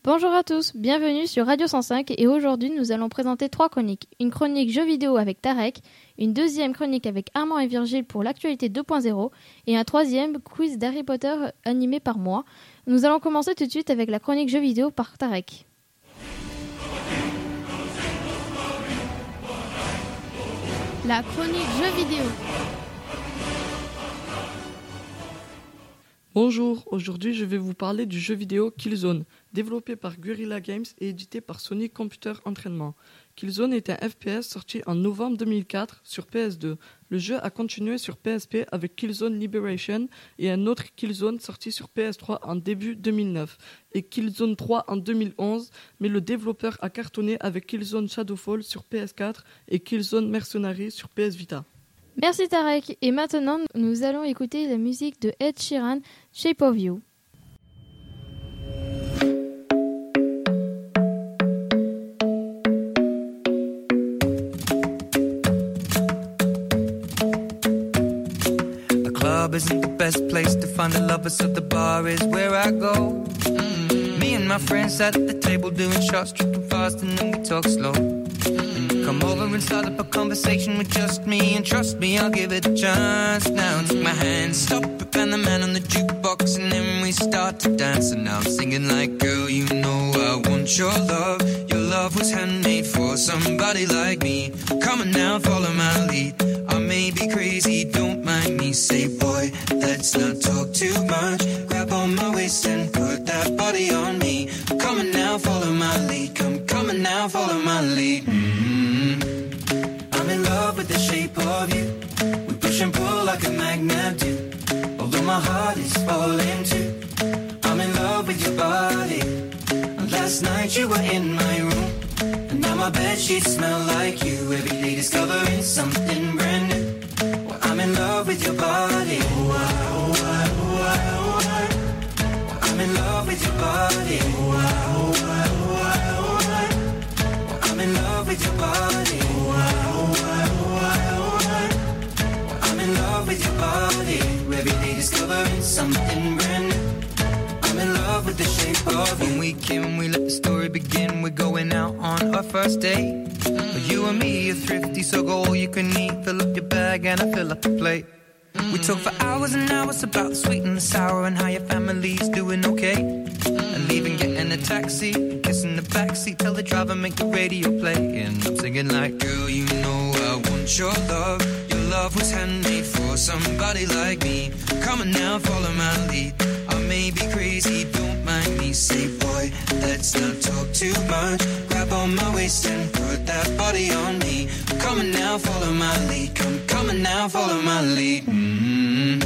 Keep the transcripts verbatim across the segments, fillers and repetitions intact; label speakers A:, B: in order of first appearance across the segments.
A: Bonjour à tous, bienvenue sur Radio cent cinq et aujourd'hui nous allons présenter trois chroniques. Une chronique jeux vidéo avec Tarek, une deuxième chronique avec Armand et Virgile pour l'actualité deux point zéro et un troisième quiz d'Harry Potter animé par moi. Nous allons commencer tout de suite avec la chronique jeux vidéo par Tarek.
B: La chronique jeux vidéo.
C: Bonjour, aujourd'hui je vais vous parler du jeu vidéo Killzone, développé par Guerrilla Games et édité par Sony Computer Entertainment. Killzone est un F P S sorti en novembre deux mille quatre sur P S deux. Le jeu a continué sur P S P avec Killzone Liberation et un autre Killzone sorti sur P S trois en début deux mille neuf et Killzone trois en deux mille onze, mais le développeur a cartonné avec Killzone Shadowfall sur P S quatre et Killzone Mercenary sur P S Vita.
A: Merci Tarek, et maintenant nous allons écouter la musique de Ed Sheeran, Shape of You.
D: The club isn't the best place to find the lovers, so the bar is where I go. Mm-hmm. Me and my friends sat at the table doing shots, tripping fast, and then we talk slow. Come over and start up a conversation with just me, and trust me, I'll give it a chance. Now take my hand, stop it, and the man on the jukebox, and then we start to dance. And now I'm singing like, girl, you know I want your love. Your love was handmade for somebody like me. Come on now, follow my lead. I may be crazy, don't mind me. Say, boy, let's not talk too much. Grab on my waist and put that body on me. Come on now, follow my lead. Come, come on now, follow my lead. Mm-hmm. I'm in love with the shape of you. We push and pull like a magnet do. Although my heart is falling too. I'm in love with your body. And last night you were in my room, and now my bedsheets smell like you. Every day discovering something brand new. Well, I'm in love with your body. Oh, I, oh, I, oh, I, oh, I. Well, I'm in love with your body. Oh, I, oh, I, oh, I, oh, I. Well, I'm in love with your body. Oh, I, oh, I, oh, I, oh, I. Well, I'm in love with your body. Every day discovering something brand new. I'm in love with the shape of you. When we came, we let the story begin. We're going out on our first date. But you and me are thrifty, so go all you can eat. Fill up your bag and I fill up the plate. We talk for hours and hours about the sweet and the sour and how your family's doing okay. And leaving, getting a taxi, kissing the backseat, tell the driver make the radio play. And I'm singing like, girl, you know I want your love. Your love was handmade for somebody like me. Come on now, follow my lead. I may be crazy, don't mind me. Say, boy, let's not talk too much. Grab on my waist and put that body on me. Come on now, follow my lead. Come, come on now, follow my lead. Mm-hmm.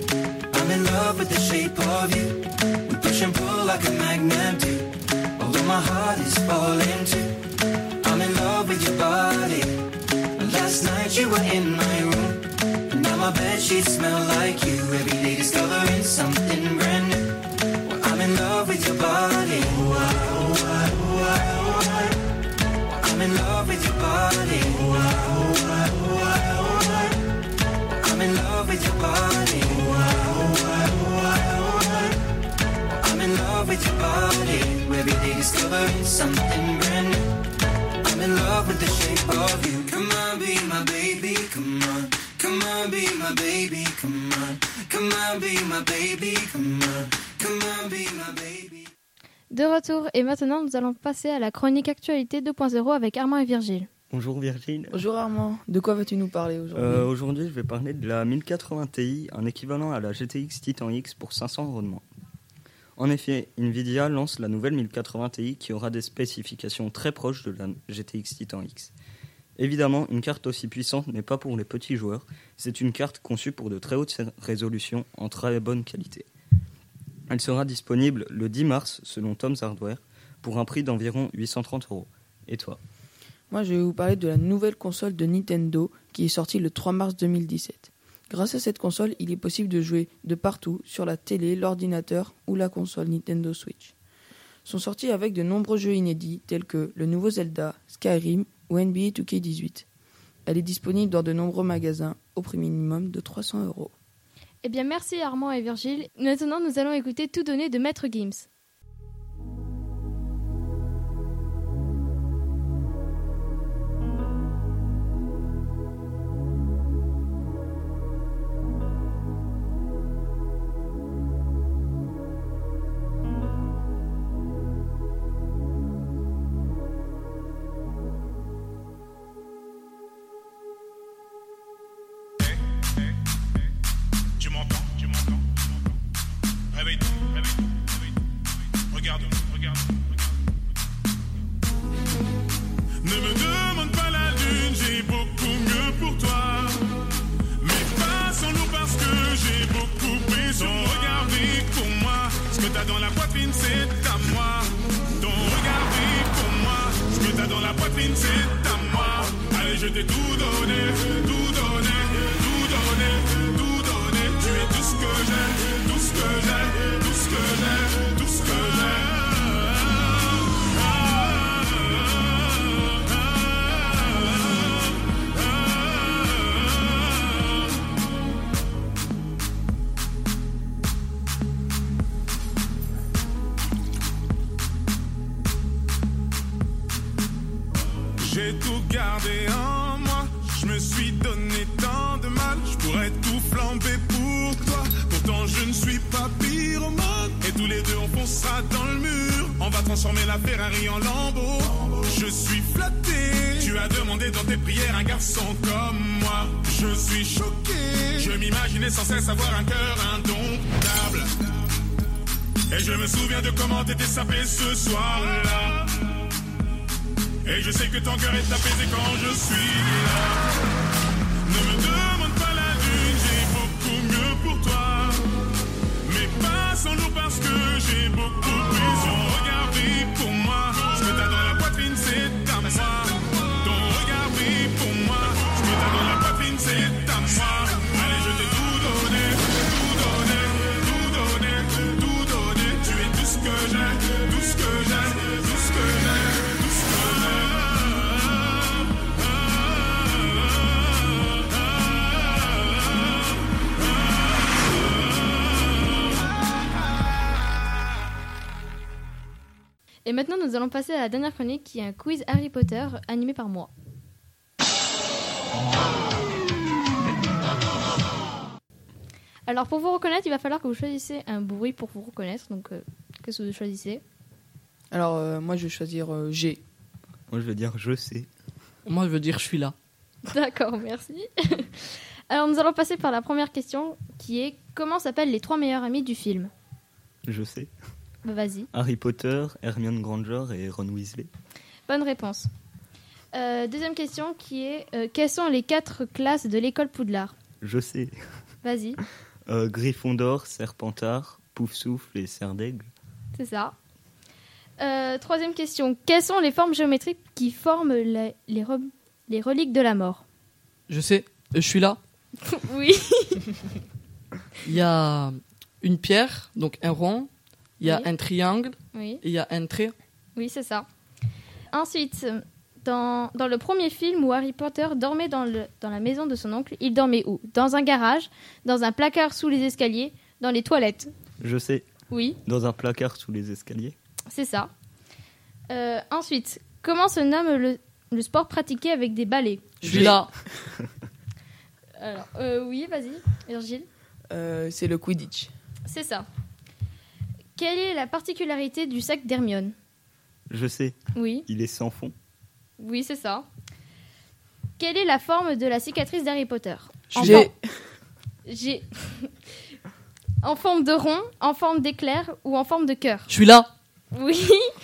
D: I'm in love with the shape of you. We push and pull like a magnet do. Although my heart is falling too. I'm in love with your body. And last night you were in my room, and now my bedsheets smell like you. Every day discovering something brand new. Well, I'm in love with your body. Oh, I, oh, I, oh, I, oh, I. Well, I'm in love with your body. Oh, I, oh, I, oh, I, oh, I. Well, I'm in love with your body. Oh, I, oh, I, oh, I, oh, I. Well, I'm in love with your body. Every day discovering something brand new. I'm in love with the shape of you. Come on, be my baby, come on. Come on, be my baby, come on. Come on, be my baby, come on. Come on, be my baby.
A: De retour, et maintenant nous allons passer à la chronique actualité deux point zéro avec Armand et Virgile.
E: Bonjour Virgile.
F: Bonjour Armand, de quoi vas-tu nous parler aujourd'hui
E: euh, Aujourd'hui je vais parler de la mille quatre-vingts Ti, un équivalent à la G T X Titan X pour cinq cents euros de moins. En effet, Nvidia lance la nouvelle mille quatre-vingts Ti qui aura des spécifications très proches de la G T X Titan X. Évidemment, une carte aussi puissante n'est pas pour les petits joueurs, c'est une carte conçue pour de très hautes résolutions en très bonne qualité. Elle sera disponible le dix mars selon Tom's Hardware pour un prix d'environ huit cent trente euros. Et toi ?
F: Moi je vais vous parler de la nouvelle console de Nintendo qui est sortie le trois mars deux mille dix-sept. Grâce à cette console, il est possible de jouer de partout, sur la télé, l'ordinateur ou la console Nintendo Switch. Sont sortis avec de nombreux jeux inédits tels que le nouveau Zelda, Skyrim ou N B A deux K dix-huit. Elle est disponible dans de nombreux magasins au prix minimum de trois cents euros.
A: Eh bien merci Armand et Virgile. Maintenant nous allons écouter Tout donner de Maître Gims.
G: t'as dans la poitrine, c'est à moi. Ton regard brille pour moi. Ce que t'as dans la poitrine, c'est à moi. Allez, je t'ai tout donné, tout donné, tout donné, tout donné. Tu es tout ce que j'ai, tout ce que j'ai, tout ce que j'ai, tout ce que j'ai. J'ai tout gardé en moi, je me suis donné tant de mal, je pourrais tout flamber pour toi. Pourtant je ne suis pas pyromane, et tous les deux on foncera dans le mur. On va transformer la Ferrari en Lambo. Je suis flatté, tu as demandé dans tes prières un garçon comme moi. Je suis choqué, je m'imaginais sans cesse avoir un cœur indomptable. Et je me souviens de comment t'étais sapé ce soir-là. Et je sais que ton cœur est apaisé quand je suis là. Ne me demande pas la lune, j'ai beaucoup mieux pour toi. Mais pas sans l'eau parce que j'ai beaucoup plus. Ton regard brille pour moi. Ce que t'as dans la poitrine, c'est à moi. Ton regard brille pour moi. Ce que t'as dans la poitrine, c'est à moi. Allez, je t'ai tout donné, tout donné, tout donné, tout donné. Tu es tout ce que j'ai, tout ce que j'ai, tout ce que j'ai.
A: Et maintenant, nous allons passer à la dernière chronique qui est un quiz Harry Potter animé par moi. Alors, pour vous reconnaître, il va falloir que vous choisissez un bruit pour vous reconnaître. Donc, euh, qu'est-ce que vous choisissez ?
F: Alors, euh, moi, je vais choisir euh, G.
E: Moi, je veux dire je sais.
C: Moi, je veux dire je suis là.
A: D'accord, merci. Alors, nous allons passer par la première question qui est comment s'appellent les trois meilleurs amis du film ?
E: Je sais.
A: Bah, vas-y.
E: Harry Potter, Hermione Granger et Ron Weasley.
A: Bonne réponse. Euh, deuxième question qui est euh, quelles sont les quatre classes de l'école Poudlard ?
E: Je sais.
A: Vas-y.
E: Euh, Gryffondor, Serpentard, Poufsouffle et Serdaigle.
A: C'est ça. Euh, troisième question. Quelles sont les formes géométriques qui forment les, les, re- les reliques de la mort ?
C: Je sais, je suis là.
A: Oui.
C: Il y a une pierre, donc un rond. Il y a
A: Oui.
C: un triangle
A: Oui,
C: et il y a un trait.
A: oui, c'est ça. Ensuite, dans, dans le premier film où Harry Potter dormait dans, le, dans la maison de son oncle, il dormait où ? Dans un garage, dans un placard sous les escaliers, dans les toilettes.
E: Je sais.
A: Oui,
E: Dans un placard sous les escaliers.
A: c'est ça. Euh, ensuite, comment se nomme le, le sport pratiqué avec des balais ?
C: Je suis là.
A: Alors, euh, oui, vas-y, Virgile.
F: Euh, c'est le Quidditch.
A: C'est ça. Quelle est la particularité du sac d'Hermione ?
E: Je sais.
A: Oui,
E: Il est sans fond.
A: oui, c'est ça. Quelle est la forme de la cicatrice d'Harry Potter ? En
F: G.
A: forme- J'ai... en forme de rond, en forme d'éclair ou en forme de cœur ?
C: Je suis là.
A: Oui,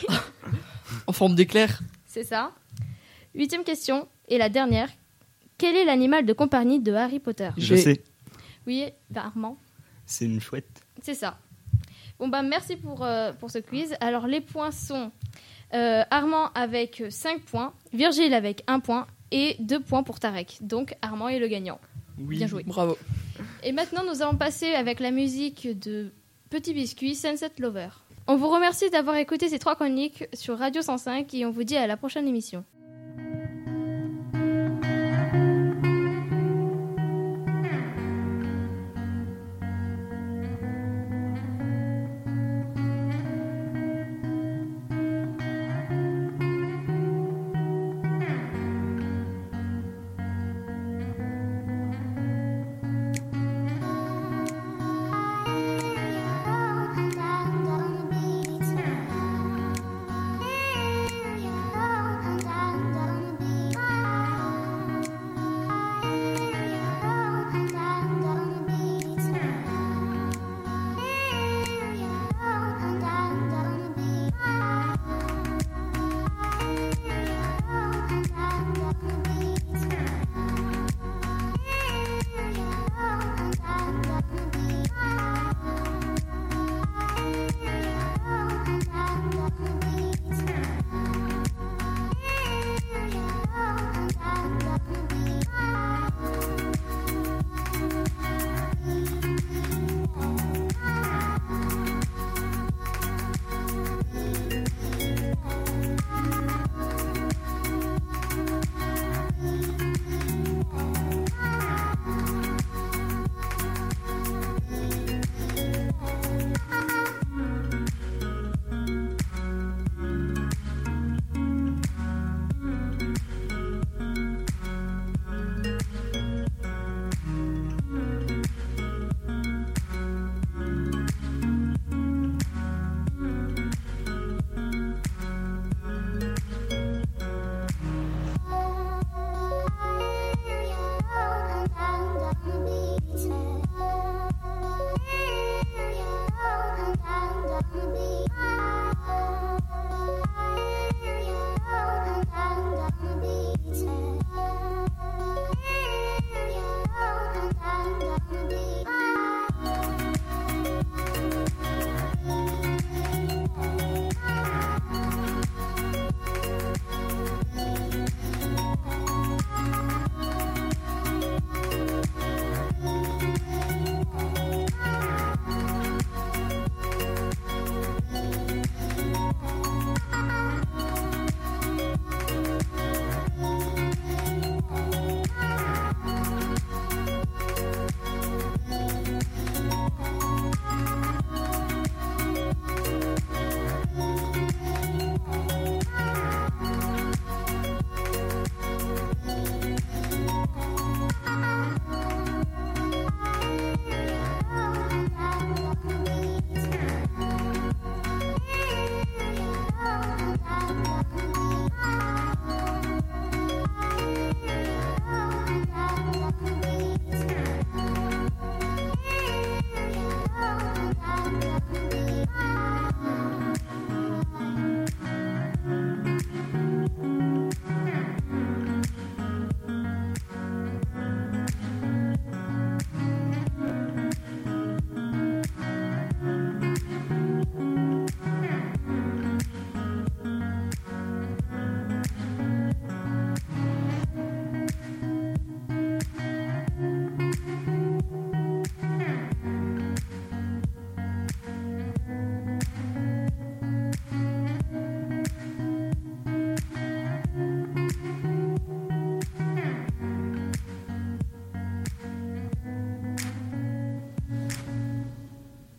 C: En forme d'éclair.
A: c'est ça. Huitième question, et la dernière. Quel est l'animal de compagnie de Harry Potter ?
E: Je
F: J'ai-
E: sais.
A: Oui, bah, Armand,
E: C'est une chouette.
A: c'est ça. Bon, bah, merci pour, euh, pour ce quiz. Alors, les points sont euh, Armand avec cinq points, Virgile avec un point et deux points pour Tarek. Donc, Armand est le gagnant.
E: Oui.
A: Bien joué.
F: Bravo.
A: Et maintenant, nous allons passer avec la musique de Petit Biscuit, Sunset Lover. On vous remercie d'avoir écouté ces trois chroniques sur Radio cent cinq et on vous dit à la prochaine émission.